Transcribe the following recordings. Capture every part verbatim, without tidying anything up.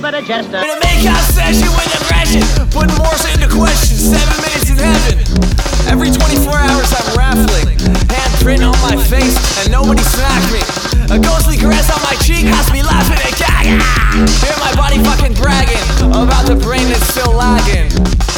but a jester. In a make-out session with aggression, putting Morse into question. Seven minutes in heaven. Every twenty-four hours I'm raffling. Handprint on my face and nobody smacked me. A ghostly caress on my cheek has me laughing and gagging. Hear my body fucking bragging about the brain that's still lagging.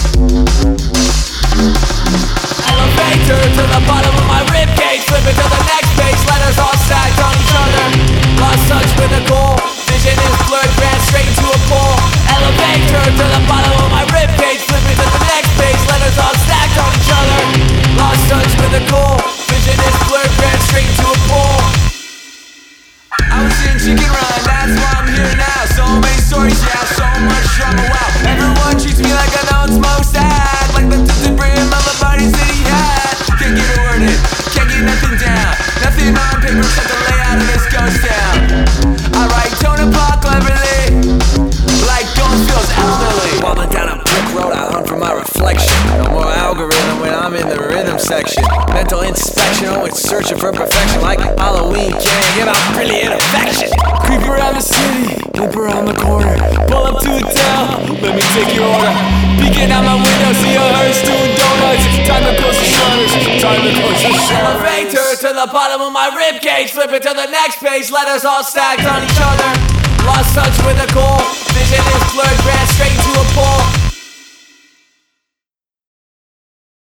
Elevator to the bottom of my ribcage, flip it to the next page, letters all stacked on each other. Lost touch with a goal, vision is blurred, ran straight into a pole. Elevator to the bottom of my ribcage, flip it to the next page, letters all stacked on each other. Lost touch with a goal, vision is blurred, ran straight into a pole. I was in Chicken Run, that's why I'm here now. So many stories, yeah, so much drama, wow. Everyone treats me like I don't smoke sad, like the distant brim of a parties that he had. Can't get a word in, can't get nothing down. Nothing on paper except the layout of this ghost town. I write tone and pop cleverly, like ghost feels elderly. Walking down a brick road, I hunt for my reflection. No more algorithm when I'm in the rhythm section. Mental inspection, always searching for perfection. Like Halloween can't give out really in affection. Creep around the city, loop around the corner. Pull up to a town, let me take your order. Peeking out my window, see a hearse doing donuts. Time to close the shutters, time to close the shutters. Elevator to the bottom of my ribcage, flip it to the next page, letters all stacked on each other. Lost touch with a goal, vision is blurred, ran straight to